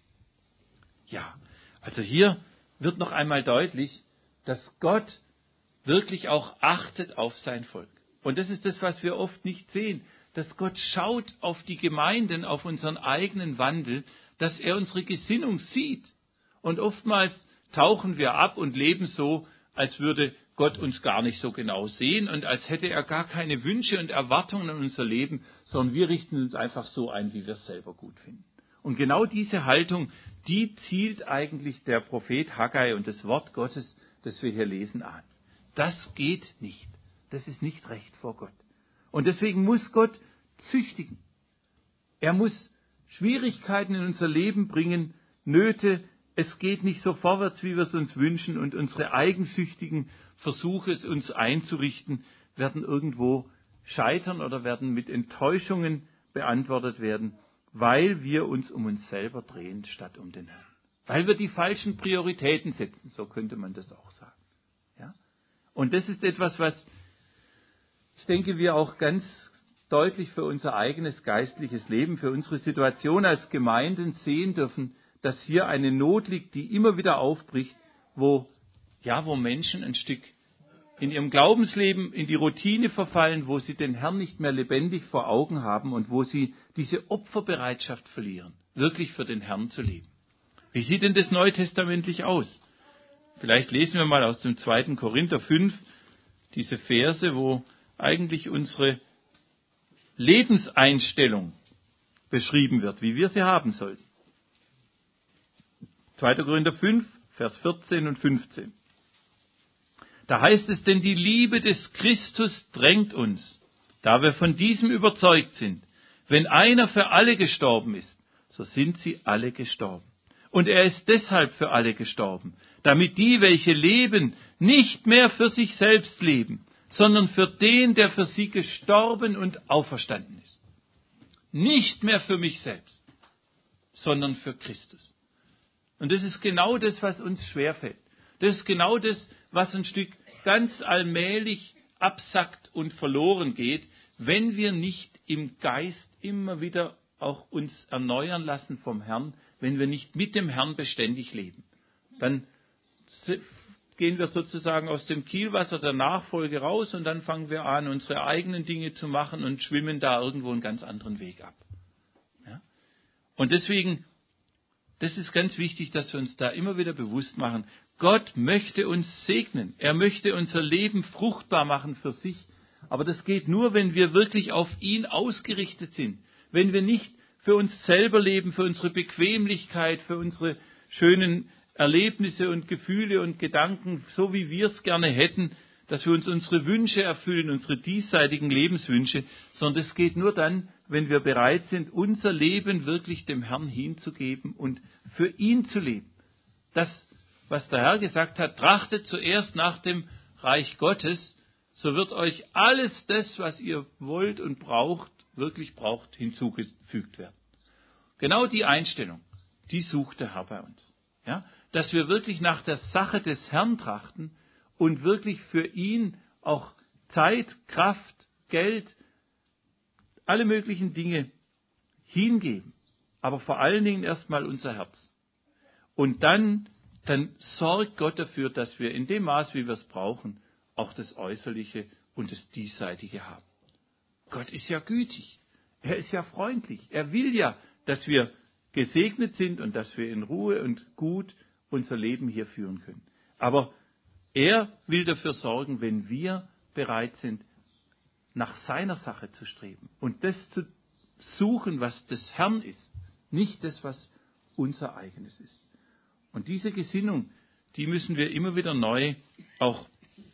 Ja, also hier wird noch einmal deutlich, dass Gott wirklich auch achtet auf sein Volk. Und das ist das, was wir oft nicht sehen, dass Gott schaut auf die Gemeinden, auf unseren eigenen Wandel, dass er unsere Gesinnung sieht. Und oftmals tauchen wir ab und leben so, als würde Gott uns gar nicht so genau sehen und als hätte er gar keine Wünsche und Erwartungen an unser Leben, sondern wir richten uns einfach so ein, wie wir es selber gut finden. Und genau diese Haltung, die zielt eigentlich der Prophet Haggai und das Wort Gottes, das wir hier lesen, an. Das geht nicht. Das ist nicht recht vor Gott. Und deswegen muss Gott züchtigen. Er muss Schwierigkeiten in unser Leben bringen, Nöte. Es geht nicht so vorwärts, wie wir es uns wünschen, und unsere eigensüchtigen Versuche, es uns einzurichten, werden irgendwo scheitern oder werden mit Enttäuschungen beantwortet werden, weil wir uns um uns selber drehen, statt um den Herrn. Weil wir die falschen Prioritäten setzen, so könnte man das auch sagen. Ja? Und das ist etwas, was, ich denke, wir auch ganz deutlich für unser eigenes geistliches Leben, für unsere Situation als Gemeinden sehen dürfen, dass hier eine Not liegt, die immer wieder aufbricht, wo Menschen ein Stück in ihrem Glaubensleben in die Routine verfallen, wo sie den Herrn nicht mehr lebendig vor Augen haben und wo sie diese Opferbereitschaft verlieren, wirklich für den Herrn zu leben. Wie sieht denn das neutestamentlich aus? Vielleicht lesen wir mal aus dem 2. Korinther 5 diese Verse, wo eigentlich unsere Lebenseinstellung beschrieben wird, wie wir sie haben sollten. 2. Korinther 5, Vers 14 und 15. Da heißt es, denn die Liebe des Christus drängt uns, da wir von diesem überzeugt sind. Wenn einer für alle gestorben ist, so sind sie alle gestorben. Und er ist deshalb für alle gestorben, damit die, welche leben, nicht mehr für sich selbst leben, sondern für den, der für sie gestorben und auferstanden ist. Nicht mehr für mich selbst, sondern für Christus. Und das ist genau das, was uns schwerfällt. Das ist genau das, was ein Stück ganz allmählich absackt und verloren geht, wenn wir nicht im Geist immer wieder auch uns erneuern lassen vom Herrn, wenn wir nicht mit dem Herrn beständig leben. Dann gehen wir sozusagen aus dem Kielwasser der Nachfolge raus und dann fangen wir an, unsere eigenen Dinge zu machen und schwimmen da irgendwo einen ganz anderen Weg ab. Ja? Und deswegen, das ist ganz wichtig, dass wir uns da immer wieder bewusst machen, Gott möchte uns segnen. Er möchte unser Leben fruchtbar machen für sich. Aber das geht nur, wenn wir wirklich auf ihn ausgerichtet sind. Wenn wir nicht für uns selber leben, für unsere Bequemlichkeit, für unsere schönen Erlebnisse und Gefühle und Gedanken, so wie wir es gerne hätten, dass wir uns unsere Wünsche erfüllen, unsere diesseitigen Lebenswünsche, sondern es geht nur dann, wenn wir bereit sind, unser Leben wirklich dem Herrn hinzugeben und für ihn zu leben. Das, was der Herr gesagt hat, trachtet zuerst nach dem Reich Gottes, so wird euch alles das, was ihr wollt und braucht, wirklich braucht, hinzugefügt werden. Genau die Einstellung, die sucht der Herr bei uns. Ja? Dass wir wirklich nach der Sache des Herrn trachten und wirklich für ihn auch Zeit, Kraft, Geld, alle möglichen Dinge hingeben. Aber vor allen Dingen erstmal unser Herz. Und dann sorgt Gott dafür, dass wir in dem Maß, wie wir es brauchen, auch das Äußerliche und das Diesseitige haben. Gott ist ja gütig. Er ist ja freundlich. Er will ja, dass wir gesegnet sind und dass wir in Ruhe und gut unser Leben hier führen können. Aber er will dafür sorgen, wenn wir bereit sind, nach seiner Sache zu streben und das zu suchen, was des Herrn ist, nicht das, was unser eigenes ist. Und diese Gesinnung, die müssen wir immer wieder neu auch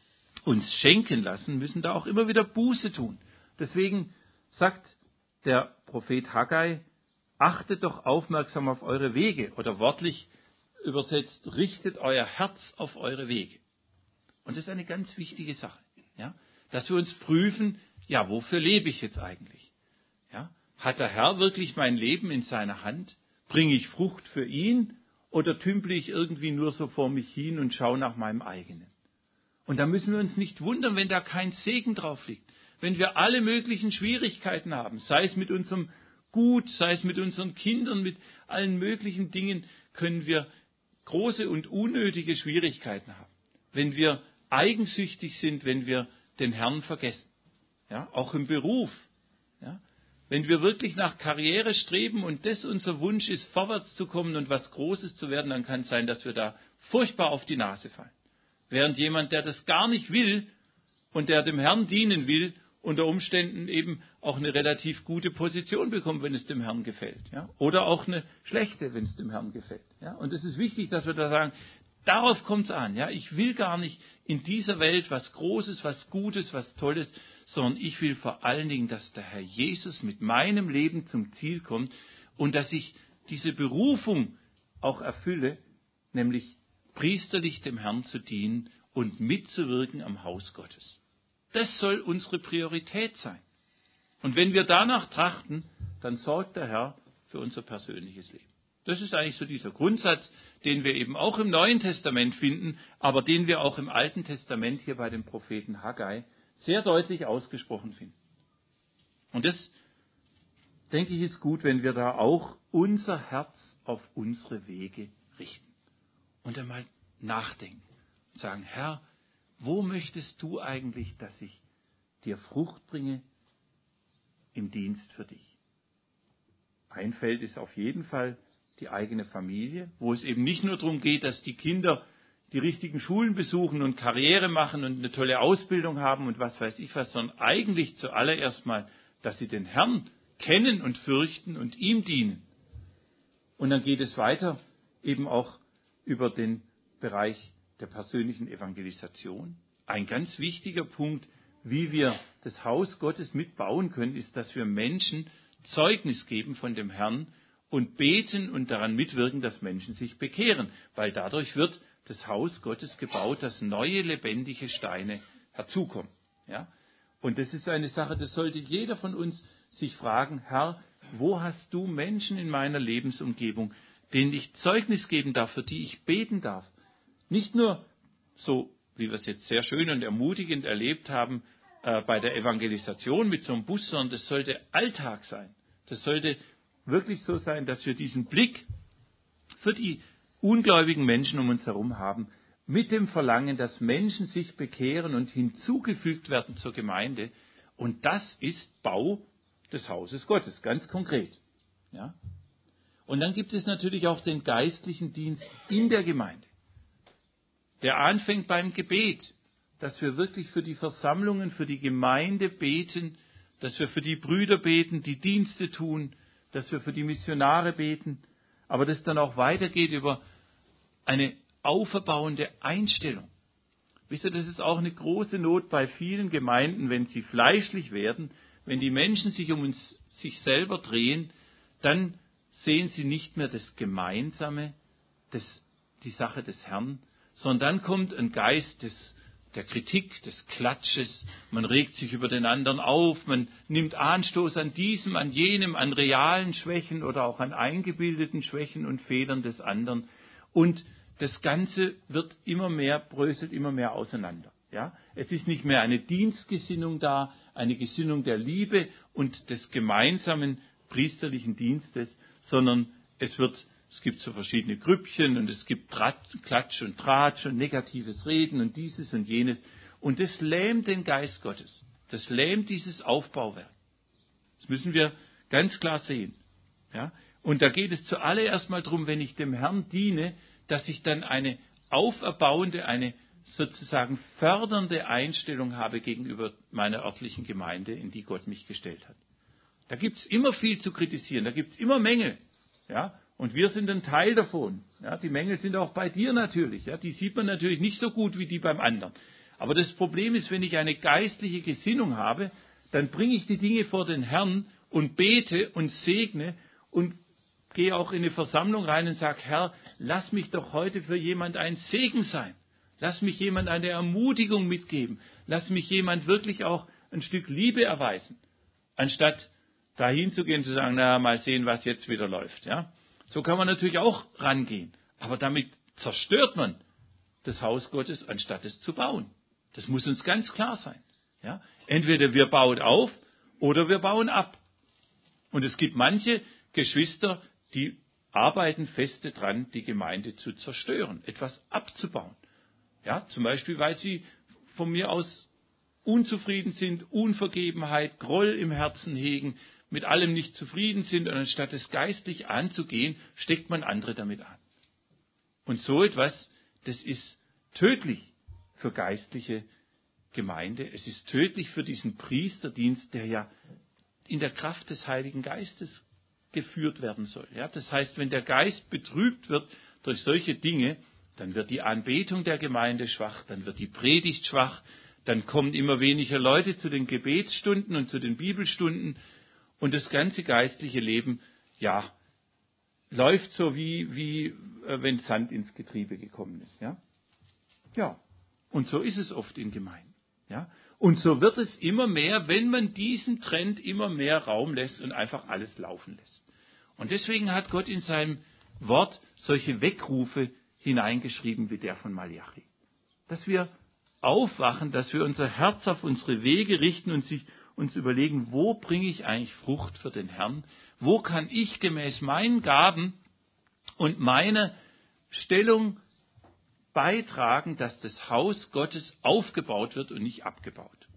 uns schenken lassen, müssen da auch immer wieder Buße tun. Deswegen sagt der Prophet Haggai, achtet doch aufmerksam auf eure Wege oder wörtlich übersetzt, richtet euer Herz auf eure Wege. Und das ist eine ganz wichtige Sache, ja? Dass wir uns prüfen, ja, wofür lebe ich jetzt eigentlich? Ja? Hat der Herr wirklich mein Leben in seiner Hand? Bringe ich Frucht für ihn oder tümple ich irgendwie nur so vor mich hin und schaue nach meinem eigenen? Und da müssen wir uns nicht wundern, wenn da kein Segen drauf liegt. Wenn wir alle möglichen Schwierigkeiten haben, sei es mit unserem Gut, sei es mit unseren Kindern, mit allen möglichen Dingen, können wir große und unnötige Schwierigkeiten haben. Wenn wir eigensüchtig sind, wenn wir den Herrn vergessen. Ja, auch im Beruf. Ja, wenn wir wirklich nach Karriere streben und das unser Wunsch ist, vorwärts zu kommen und was Großes zu werden, dann kann es sein, dass wir da furchtbar auf die Nase fallen. Während jemand, der das gar nicht will und der dem Herrn dienen will, unter Umständen eben auch eine relativ gute Position bekommt, wenn es dem Herrn gefällt. Ja? Oder auch eine schlechte, wenn es dem Herrn gefällt. Ja? Und es ist wichtig, dass wir da sagen, darauf kommt es an. Ja? Ich will gar nicht in dieser Welt was Großes, was Gutes, was Tolles, sondern ich will vor allen Dingen, dass der Herr Jesus mit meinem Leben zum Ziel kommt und dass ich diese Berufung auch erfülle, nämlich priesterlich dem Herrn zu dienen und mitzuwirken am Haus Gottes. Das soll unsere Priorität sein. Und wenn wir danach trachten, dann sorgt der Herr für unser persönliches Leben. Das ist eigentlich so dieser Grundsatz, den wir eben auch im Neuen Testament finden, aber den wir auch im Alten Testament hier bei dem Propheten Haggai sehr deutlich ausgesprochen finden. Und das, denke ich, ist gut, wenn wir da auch unser Herz auf unsere Wege richten und einmal nachdenken und sagen, Herr, wo möchtest du eigentlich, dass ich dir Frucht bringe im Dienst für dich? Ein Feld ist auf jeden Fall die eigene Familie, wo es eben nicht nur darum geht, dass die Kinder die richtigen Schulen besuchen und Karriere machen und eine tolle Ausbildung haben und was weiß ich was, sondern eigentlich zuallererst mal, dass sie den Herrn kennen und fürchten und ihm dienen. Und dann geht es weiter eben auch über den Bereich der persönlichen Evangelisation. Ein ganz wichtiger Punkt, wie wir das Haus Gottes mitbauen können, ist, dass wir Menschen Zeugnis geben von dem Herrn und beten und daran mitwirken, dass Menschen sich bekehren, weil dadurch wird das Haus Gottes gebaut, dass neue lebendige Steine herzukommen. Ja? Und das ist eine Sache, das sollte jeder von uns sich fragen, Herr, wo hast du Menschen in meiner Lebensumgebung, denen ich Zeugnis geben darf, für die ich beten darf? Nicht nur so, wie wir es jetzt sehr schön und ermutigend erlebt haben, bei der Evangelisation mit so einem Bus, sondern das sollte Alltag sein. Das sollte wirklich so sein, dass wir diesen Blick für die ungläubigen Menschen um uns herum haben, mit dem Verlangen, dass Menschen sich bekehren und hinzugefügt werden zur Gemeinde. Und das ist Bau des Hauses Gottes, ganz konkret. Ja? Und dann gibt es natürlich auch den geistlichen Dienst in der Gemeinde, der anfängt beim Gebet, dass wir wirklich für die Versammlungen, für die Gemeinde beten, dass wir für die Brüder beten, die Dienste tun, dass wir für die Missionare beten, aber das dann auch weitergeht über eine auferbauende Einstellung. Wisst ihr, das ist auch eine große Not bei vielen Gemeinden, wenn sie fleischlich werden, wenn die Menschen sich um sich selber drehen, dann sehen sie nicht mehr das Gemeinsame, die Sache des Herrn, sondern dann kommt ein Geist der Kritik, des Klatsches, man regt sich über den anderen auf, man nimmt Anstoß an diesem, an jenem, an realen Schwächen oder auch an eingebildeten Schwächen und Fehlern des anderen. Und das Ganze wird bröselt immer mehr auseinander. Ja? Es ist nicht mehr eine Dienstgesinnung da, eine Gesinnung der Liebe und des gemeinsamen priesterlichen Dienstes, sondern es gibt so verschiedene Grüppchen und es gibt Klatsch und Tratsch und negatives Reden und dieses und jenes. Und das lähmt den Geist Gottes. Das lähmt dieses Aufbauwerk. Das müssen wir ganz klar sehen. Ja? Und da geht es zuallererst mal darum, wenn ich dem Herrn diene, dass ich dann eine auferbauende, eine sozusagen fördernde Einstellung habe gegenüber meiner örtlichen Gemeinde, in die Gott mich gestellt hat. Da gibt es immer viel zu kritisieren, da gibt es immer Mängel. Ja? Und wir sind ein Teil davon. Ja? Die Mängel sind auch bei dir natürlich. Ja? Die sieht man natürlich nicht so gut wie die beim anderen. Aber das Problem ist, wenn ich eine geistliche Gesinnung habe, dann bringe ich die Dinge vor den Herrn und bete und segne und gehe auch in eine Versammlung rein und sage, Herr, lass mich doch heute für jemand ein Segen sein. Lass mich jemand eine Ermutigung mitgeben. Lass mich jemand wirklich auch ein Stück Liebe erweisen. Anstatt dahin zu gehen, zu sagen, na, mal sehen, was jetzt wieder läuft. Ja? So kann man natürlich auch rangehen. Aber damit zerstört man das Haus Gottes, anstatt es zu bauen. Das muss uns ganz klar sein. Ja? Entweder wir bauen auf oder wir bauen ab. Und es gibt manche Geschwister, die arbeiten feste dran, die Gemeinde zu zerstören, etwas abzubauen. Ja, zum Beispiel, weil sie von mir aus unzufrieden sind, Unvergebenheit, Groll im Herzen hegen, mit allem nicht zufrieden sind und anstatt es geistlich anzugehen, steckt man andere damit an. Und so etwas, das ist tödlich für geistliche Gemeinde. Es ist tödlich für diesen Priesterdienst, der ja in der Kraft des Heiligen Geistes geführt werden soll. Ja, das heißt, wenn der Geist betrübt wird durch solche Dinge, dann wird die Anbetung der Gemeinde schwach, dann wird die Predigt schwach, dann kommen immer weniger Leute zu den Gebetsstunden und zu den Bibelstunden und das ganze geistliche Leben, ja, läuft so wie wenn Sand ins Getriebe gekommen ist. Ja, ja. Und so ist es oft in Gemeinden. Ja, und so wird es immer mehr, wenn man diesen Trend immer mehr Raum lässt und einfach alles laufen lässt. Und deswegen hat Gott in seinem Wort solche Weckrufe hineingeschrieben wie der von Malachi. Dass wir aufwachen, dass wir unser Herz auf unsere Wege richten und uns überlegen, wo bringe ich eigentlich Frucht für den Herrn? Wo kann ich gemäß meinen Gaben und meiner Stellung beitragen, dass das Haus Gottes aufgebaut wird und nicht abgebaut?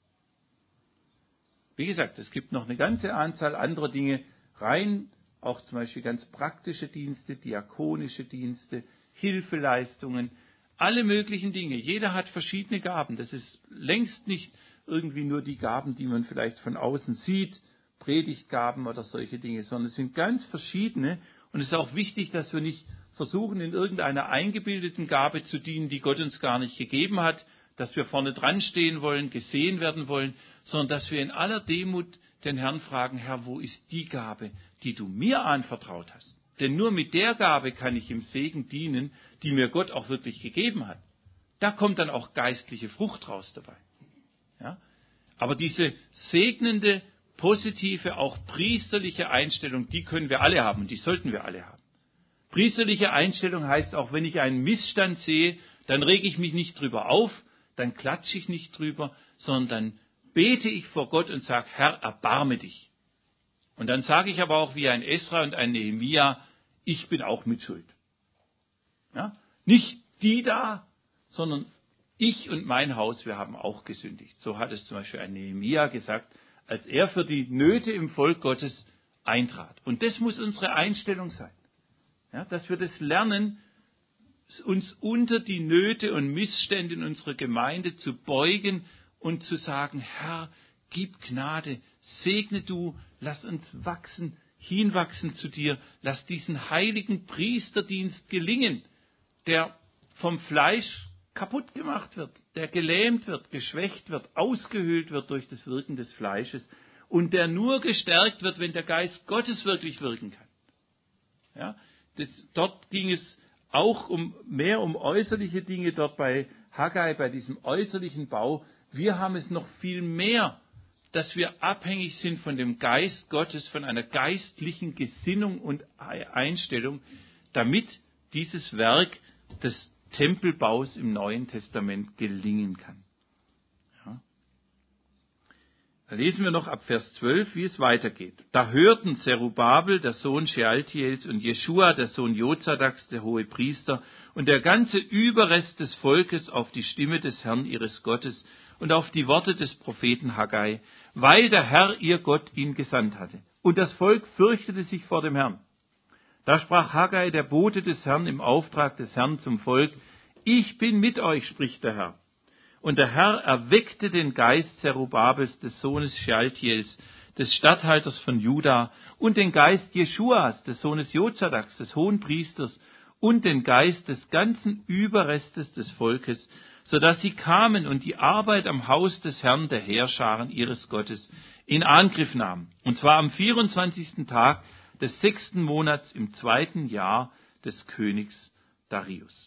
Wie gesagt, es gibt noch eine ganze Anzahl anderer Dinge, rein auch zum Beispiel ganz praktische Dienste, diakonische Dienste, Hilfeleistungen, alle möglichen Dinge. Jeder hat verschiedene Gaben. Das ist längst nicht irgendwie nur die Gaben, die man vielleicht von außen sieht, Predigtgaben oder solche Dinge, sondern es sind ganz verschiedene. Und es ist auch wichtig, dass wir nicht versuchen, in irgendeiner eingebildeten Gabe zu dienen, die Gott uns gar nicht gegeben hat, dass wir vorne dran stehen wollen, gesehen werden wollen, sondern dass wir in aller Demut den Herrn fragen, Herr, wo ist die Gabe, die du mir anvertraut hast? Denn nur mit der Gabe kann ich im Segen dienen, die mir Gott auch wirklich gegeben hat. Da kommt dann auch geistliche Frucht raus dabei. Ja? Aber diese segnende, positive, auch priesterliche Einstellung, die können wir alle haben und die sollten wir alle haben. Priesterliche Einstellung heißt auch, wenn ich einen Missstand sehe, dann rege ich mich nicht drüber auf, dann klatsche ich nicht drüber, sondern dann bete ich vor Gott und sage, Herr, erbarme dich. Und dann sage ich aber auch wie ein Esra und ein Nehemia, ich bin auch mit Schuld. Ja? Nicht die da, sondern ich und mein Haus, wir haben auch gesündigt. So hat es zum Beispiel ein Nehemia gesagt, als er für die Nöte im Volk Gottes eintrat. Und das muss unsere Einstellung sein. Ja, dass wir das lernen, uns unter die Nöte und Missstände in unserer Gemeinde zu beugen und zu sagen, Herr, gib Gnade, segne du, lass uns wachsen, hinwachsen zu dir, lass diesen heiligen Priesterdienst gelingen, der vom Fleisch kaputt gemacht wird, der gelähmt wird, geschwächt wird, ausgehöhlt wird durch das Wirken des Fleisches und der nur gestärkt wird, wenn der Geist Gottes wirklich wirken kann. Ja, dort ging es auch mehr um äußerliche Dinge, dort bei Haggai, bei diesem äußerlichen Bau. Wir haben es noch viel mehr, dass wir abhängig sind von dem Geist Gottes, von einer geistlichen Gesinnung und Einstellung, damit dieses Werk des Tempelbaus im Neuen Testament gelingen kann. Ja. Da lesen wir noch ab Vers 12, wie es weitergeht. Da hörten Zerubabel, der Sohn Shealtiels, und Jeschua, der Sohn Jozadaks, der hohe Priester, und der ganze Überrest des Volkes auf die Stimme des Herrn ihres Gottes und auf die Worte des Propheten Haggai, weil der Herr ihr Gott ihn gesandt hatte. Und das Volk fürchtete sich vor dem Herrn. Da sprach Haggai, der Bote des Herrn, im Auftrag des Herrn zum Volk: Ich bin mit euch, spricht der Herr. Und der Herr erweckte den Geist Zerubabels, des Sohnes Shealtiels, des Statthalters von Juda, und den Geist Jeschuas, des Sohnes Jozadaks, des Hohenpriesters, und den Geist des ganzen Überrestes des Volkes, so dass sie kamen und die Arbeit am Haus des Herrn der Heerscharen ihres Gottes in Angriff nahmen. Und zwar am 24. Tag des 6. Monats im 2. Jahr des Königs Darius.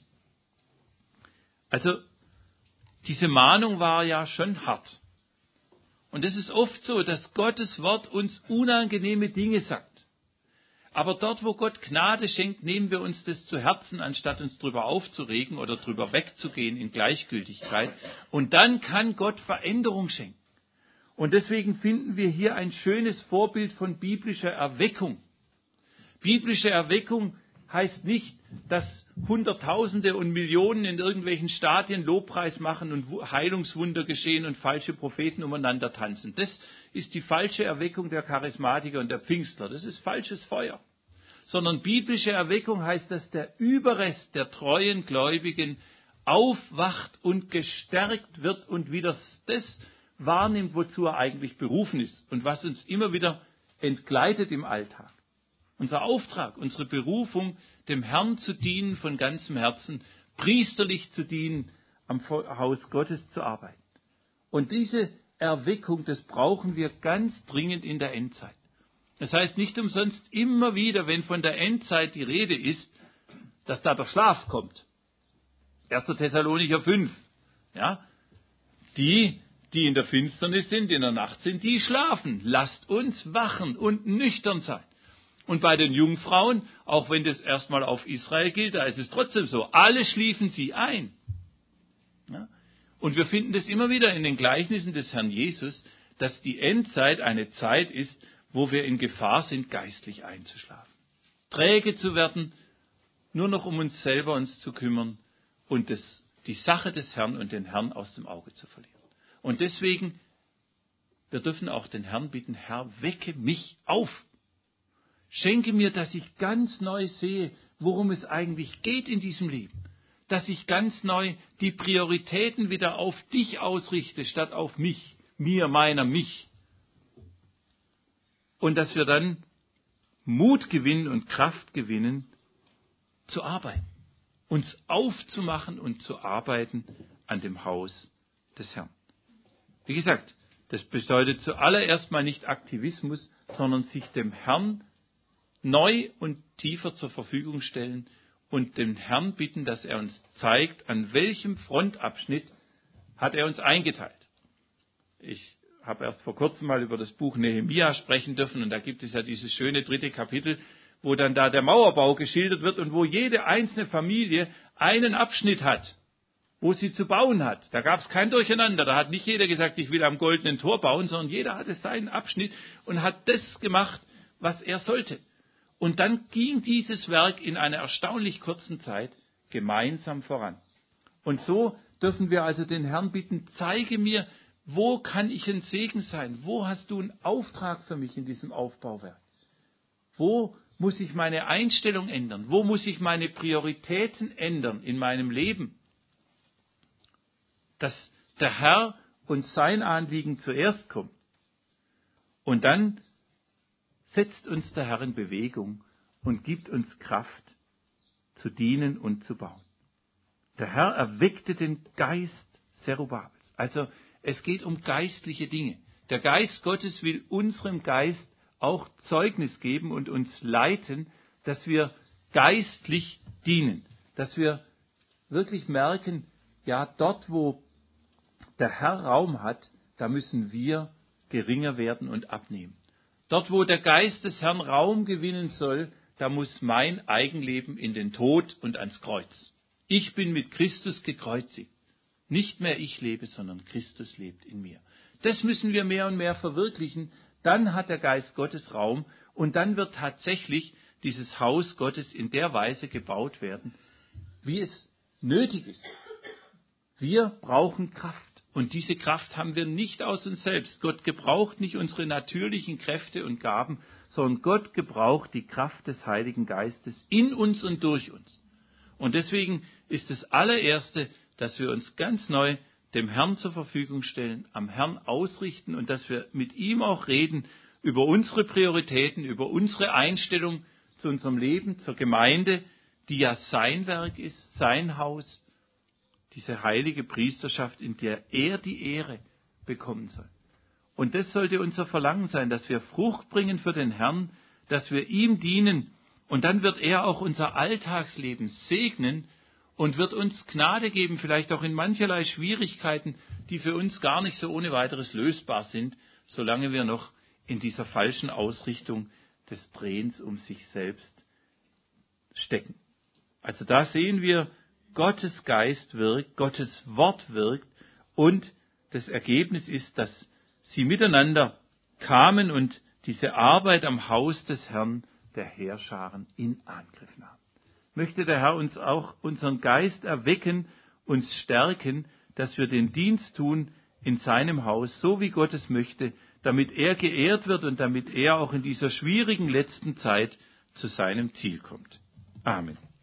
Also, diese Mahnung war ja schon hart. Und es ist oft so, dass Gottes Wort uns unangenehme Dinge sagt. Aber dort, wo Gott Gnade schenkt, nehmen wir uns das zu Herzen, anstatt uns drüber aufzuregen oder drüber wegzugehen in Gleichgültigkeit. Und dann kann Gott Veränderung schenken. Und deswegen finden wir hier ein schönes Vorbild von biblischer Erweckung. Biblische Erweckung heißt nicht, dass Hunderttausende und Millionen in irgendwelchen Stadien Lobpreis machen und Heilungswunder geschehen und falsche Propheten umeinander tanzen. Das ist die falsche Erweckung der Charismatiker und der Pfingstler. Das ist falsches Feuer. Sondern biblische Erweckung heißt, dass der Überrest der treuen Gläubigen aufwacht und gestärkt wird und wieder das wahrnimmt, wozu er eigentlich berufen ist und was uns immer wieder entgleitet im Alltag. Unser Auftrag, unsere Berufung, dem Herrn zu dienen von ganzem Herzen, priesterlich zu dienen, am Haus Gottes zu arbeiten. Und diese Erweckung, das brauchen wir ganz dringend in der Endzeit. Das heißt nicht umsonst immer wieder, wenn von der Endzeit die Rede ist, dass da der Schlaf kommt. 1. Thessalonicher 5. Ja? Die in der Finsternis sind, in der Nacht sind, die schlafen. Lasst uns wachen und nüchtern sein. Und bei den Jungfrauen, auch wenn das erstmal auf Israel gilt, da ist es trotzdem so, alle schliefen sie ein. Ja? Und wir finden das immer wieder in den Gleichnissen des Herrn Jesus, dass die Endzeit eine Zeit ist, wo wir in Gefahr sind, geistlich einzuschlafen. Träge zu werden, nur noch um uns selber uns zu kümmern und die Sache des Herrn und den Herrn aus dem Auge zu verlieren. Und deswegen, wir dürfen auch den Herrn bitten: Herr, wecke mich auf. Schenke mir, dass ich ganz neu sehe, worum es eigentlich geht in diesem Leben. Dass ich ganz neu die Prioritäten wieder auf dich ausrichte, statt auf mich, mir, meiner, mich. Und dass wir dann Mut gewinnen und Kraft gewinnen, zu arbeiten. Uns aufzumachen und zu arbeiten an dem Haus des Herrn. Wie gesagt, das bedeutet zuallererst mal nicht Aktivismus, sondern sich dem Herrn neu und tiefer zur Verfügung stellen und den Herrn bitten, dass er uns zeigt, an welchem Frontabschnitt hat er uns eingeteilt. Ich habe erst vor kurzem mal über das Buch Nehemia sprechen dürfen und da gibt es ja dieses schöne 3. Kapitel, wo dann da der Mauerbau geschildert wird und wo jede einzelne Familie einen Abschnitt hat, wo sie zu bauen hat. Da gab es kein Durcheinander. Da hat nicht jeder gesagt, ich will am goldenen Tor bauen, sondern jeder hatte seinen Abschnitt und hat das gemacht, was er sollte. Und dann ging dieses Werk in einer erstaunlich kurzen Zeit gemeinsam voran. Und so dürfen wir also den Herrn bitten: Zeige mir, wo kann ich ein Segen sein? Wo hast du einen Auftrag für mich in diesem Aufbauwerk? Wo muss ich meine Einstellung ändern? Wo muss ich meine Prioritäten ändern in meinem Leben? Dass der Herr und sein Anliegen zuerst kommt. Und dann setzt uns der Herr in Bewegung und gibt uns Kraft zu dienen und zu bauen. Der Herr erweckte den Geist Zerubabels. Also es geht um geistliche Dinge. Der Geist Gottes will unserem Geist auch Zeugnis geben und uns leiten, dass wir geistlich dienen. Dass wir wirklich merken, ja, dort wo der Herr Raum hat, da müssen wir geringer werden und abnehmen. Dort, wo der Geist des Herrn Raum gewinnen soll, da muss mein Eigenleben in den Tod und ans Kreuz. Ich bin mit Christus gekreuzigt. Nicht mehr ich lebe, sondern Christus lebt in mir. Das müssen wir mehr und mehr verwirklichen. Dann hat der Geist Gottes Raum und dann wird tatsächlich dieses Haus Gottes in der Weise gebaut werden, wie es nötig ist. Wir brauchen Kraft Und diese Kraft haben wir nicht aus uns selbst. Gott gebraucht nicht unsere natürlichen Kräfte und Gaben, sondern Gott gebraucht die Kraft des Heiligen Geistes in uns und durch uns. Und deswegen ist das allererste, dass wir uns ganz neu dem Herrn zur Verfügung stellen, am Herrn ausrichten und dass wir mit ihm auch reden über unsere Prioritäten, über unsere Einstellung zu unserem Leben, zur Gemeinde, die ja sein Werk ist, sein Haus, diese heilige Priesterschaft, in der er die Ehre bekommen soll. Und das sollte unser Verlangen sein, dass wir Frucht bringen für den Herrn, dass wir ihm dienen. Und dann wird er auch unser Alltagsleben segnen und wird uns Gnade geben, vielleicht auch in mancherlei Schwierigkeiten, die für uns gar nicht so ohne weiteres lösbar sind, solange wir noch in dieser falschen Ausrichtung des Drehens um sich selbst stecken. Also da sehen wir, Gottes Geist wirkt, Gottes Wort wirkt und das Ergebnis ist, dass sie miteinander kamen und diese Arbeit am Haus des Herrn der Heerscharen in Angriff nahmen. Möchte der Herr uns auch unseren Geist erwecken, uns stärken, dass wir den Dienst tun in seinem Haus, so wie Gott es möchte, damit er geehrt wird und damit er auch in dieser schwierigen letzten Zeit zu seinem Ziel kommt. Amen.